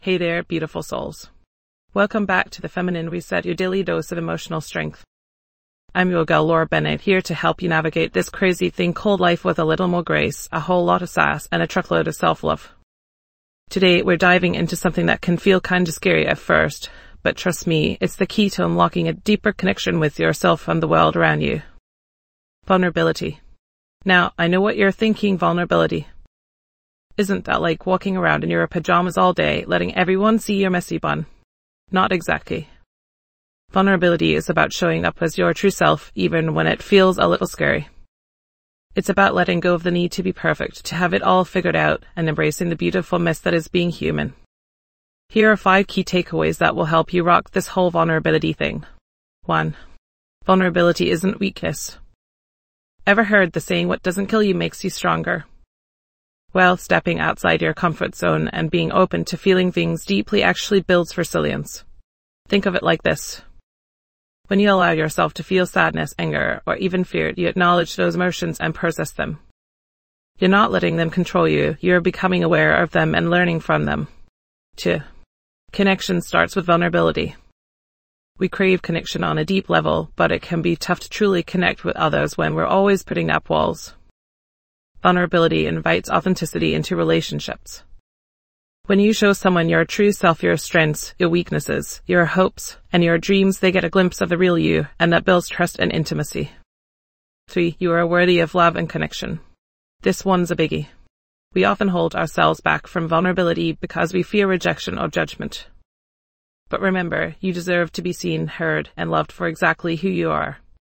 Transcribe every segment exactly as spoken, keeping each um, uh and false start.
Hey there, beautiful souls. Welcome back to The Feminine Reset, your daily dose of emotional strength. I'm your gal Laura Bennett, here to help you navigate this crazy thing called life with a little more grace, a whole lot of sass, and a truckload of self-love. Today, we're diving into something that can feel kinda scary at first, but trust me, it's the key to unlocking a deeper connection with yourself and the world around you. Vulnerability. Now, I know what you're thinking, vulnerability. Isn't that like walking around in your pajamas all day, letting everyone see your messy bun? Not exactly. Vulnerability is about showing up as your true self, even when it feels a little scary. It's about letting go of the need to be perfect, to have it all figured out, and embracing the beautiful mess that is being human. Here are five key takeaways that will help you rock this whole vulnerability thing. One. Vulnerability isn't weakness. Ever heard the saying, what doesn't kill you makes you stronger? Well, stepping outside your comfort zone and being open to feeling things deeply actually builds resilience. Think of it like this. When you allow yourself to feel sadness, anger, or even fear, you acknowledge those emotions and process them. You're not letting them control you, you're becoming aware of them and learning from them. Two. Connection starts with vulnerability. We crave connection on a deep level, but it can be tough to truly connect with others when we're always putting up walls. Vulnerability invites authenticity into relationships. When you show someone your true self, your strengths, your weaknesses, your hopes, and your dreams, they get a glimpse of the real you, and that builds trust and intimacy. Three, you are worthy of love and connection. This one's a biggie. We often hold ourselves back from vulnerability because we fear rejection or judgment. But remember, you deserve to be seen, heard, and loved for exactly who you are.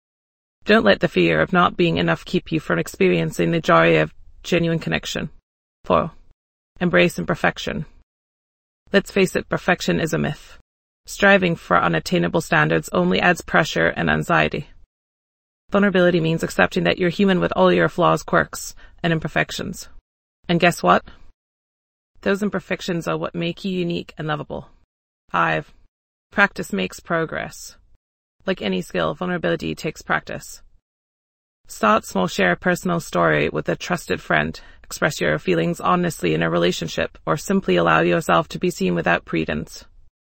Don't let the fear of not being enough keep you from experiencing the joy of genuine connection. Four. Embrace imperfection. Let's face it, perfection is a myth. Striving for unattainable standards only adds pressure and anxiety. Vulnerability means accepting that you're human with all your flaws, quirks, and imperfections. And guess what? Those imperfections are what make you unique and lovable. Five. Practice makes progress. Like any skill, vulnerability takes practice. Start small, share a personal story with a trusted friend, express your feelings honestly in a relationship, or simply allow yourself to be seen without pretense.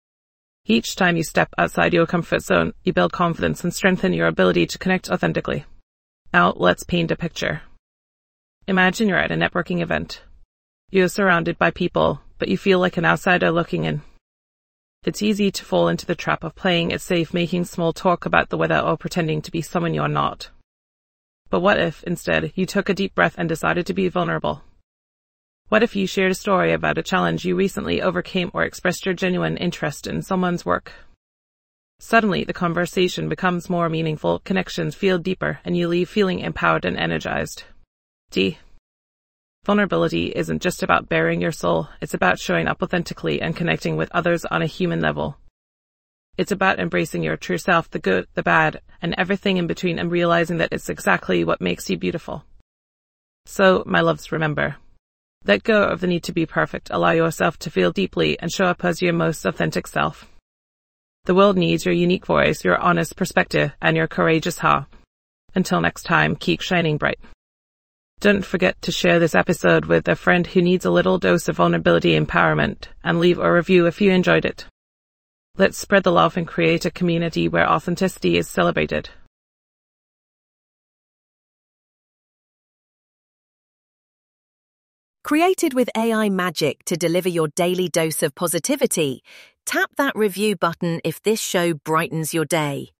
Each time you step outside your comfort zone, you build confidence and strengthen your ability to connect authentically. Now, let's paint a picture. Imagine you're at a networking event. You're surrounded by people, but you feel like an outsider looking in. It's easy to fall into the trap of playing it safe, making small talk about the weather or pretending to be someone you're not. But what if, instead, you took a deep breath and decided to be vulnerable? What if you shared a story about a challenge you recently overcame or expressed your genuine interest in someone's work? Suddenly, the conversation becomes more meaningful, connections feel deeper, and you leave feeling empowered and energized. D. Vulnerability isn't just about baring your soul, it's about showing up authentically and connecting with others on a human level. It's about embracing your true self, the good, the bad, and everything in between, and realizing that it's exactly what makes you beautiful. So, my loves, remember. Let go of the need to be perfect, allow yourself to feel deeply, and show up as your most authentic self. The world needs your unique voice, your honest perspective, and your courageous heart. Until next time, keep shining bright. Don't forget to share this episode with a friend who needs a little dose of vulnerability empowerment, and leave a review if you enjoyed it. Let's spread the love and create a community where authenticity is celebrated. Created with A I magic to deliver your daily dose of positivity, tap that review button if this show brightens your day.